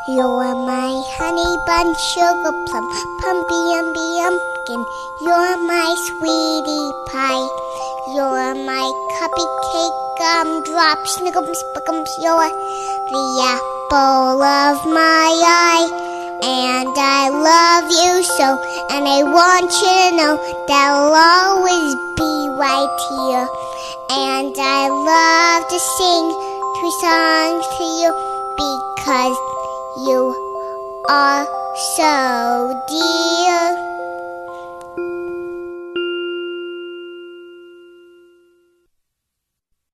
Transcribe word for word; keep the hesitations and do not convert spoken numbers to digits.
You're my honey bun, sugar plum, pumpy umby umpkin. You're my sweetie pie. You're my cupcake, gumdrop, snickums, spickums. You're the apple of my eye. And I love you so, and I want you to know that I'll always be right here. And I love to sing three songs to you because you are so dear.